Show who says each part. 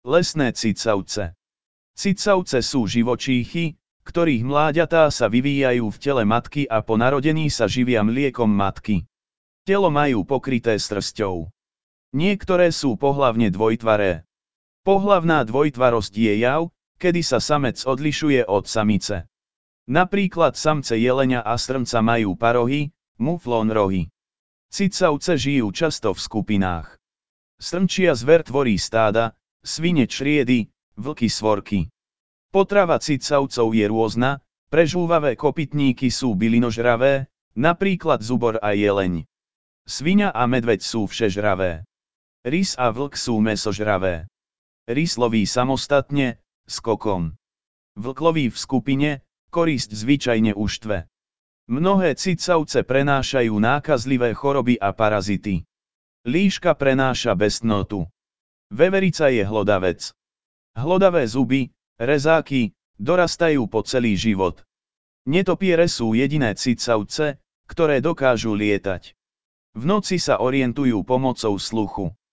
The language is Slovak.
Speaker 1: Lesné cicavce. Cicavce sú živočíchy, ktorých mláďatá sa vyvíjajú v tele matky a po narodení sa živia mliekom matky. Telo majú pokryté srsťou. Niektoré sú pohlavne dvojtvaré. Pohlavná dvojtvarosť je jav, kedy sa samec odlišuje od samice. Napríklad samce jeleňa a srnca majú parohy, muflón rohy. Cicavce žijú často v skupinách. Srnčia zver tvorí stáda, svine čriedy, vlky svorky. Potrava cicavcov je rôzna, prežúvavé kopytníky sú bylinožravé, napríklad zubor a jeleň. Sviňa a medveď sú všežravé. Rys a vlk sú mäsožravé. Rys loví samostatne, skokom. Vlk loví v skupine, korisť zvyčajne uštve. Mnohé cicavce prenášajú nákazlivé choroby a parazity. Líška prenáša besnotu. Veverica je hlodavec. Hlodavé zuby, rezáky, dorastajú po celý život. Netopiere sú jediné cicavce, ktoré dokážu lietať. V noci sa orientujú pomocou sluchu.